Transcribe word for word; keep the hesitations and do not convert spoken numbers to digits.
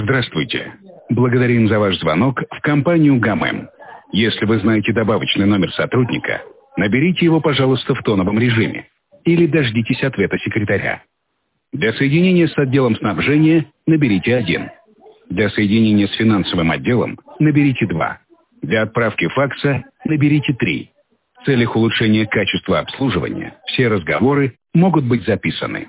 Здравствуйте. Благодарим за ваш звонок в компанию ГАМЭМ. Если вы знаете добавочный номер сотрудника, наберите его, пожалуйста, в тоновом режиме или дождитесь ответа секретаря. Для соединения с отделом снабжения наберите один. Для соединения с финансовым отделом наберите два. Для отправки факса наберите три. В целях улучшения качества обслуживания все разговоры могут быть записаны.